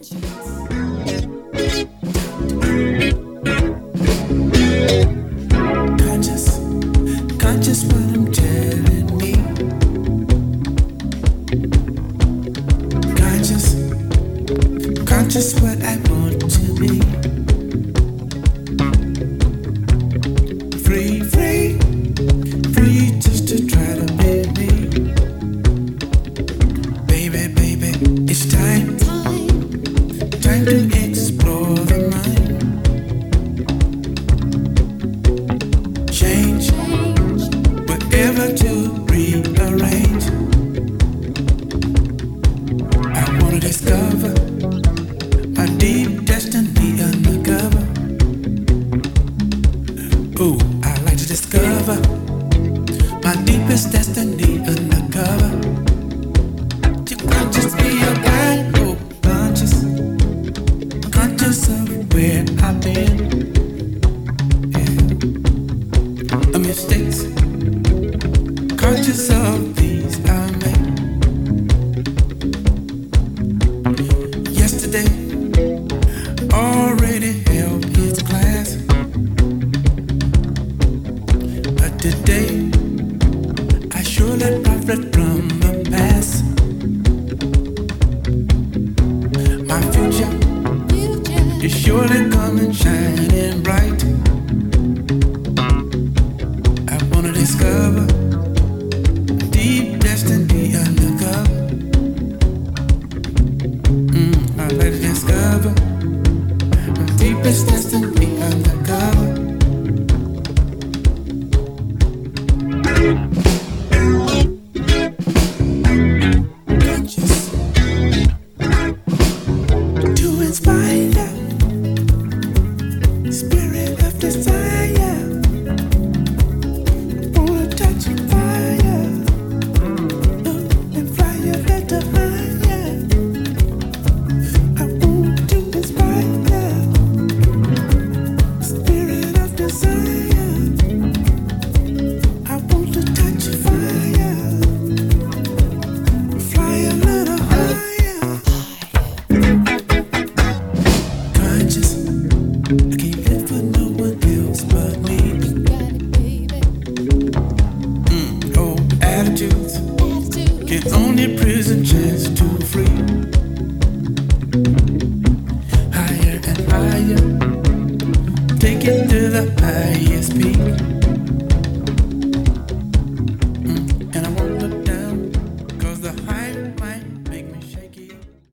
Conscious what I'm telling me. Conscious what I want to be. Free just to try to be me. Baby, it's time to explore the mind. Change, whatever to rearrange. I wanna discover my deep destiny undercover. Ooh, I like to discover my deepest destiny undercover. You can't just be a guy, oh, conscious of where I've been. Yeah. Mistakes, conscious of these I made. Yesterday already held its class, but today I surely profit from the past. My future is surely coming shining bright. I wanna discover deep destiny undercover. I like to discover my deepest destiny.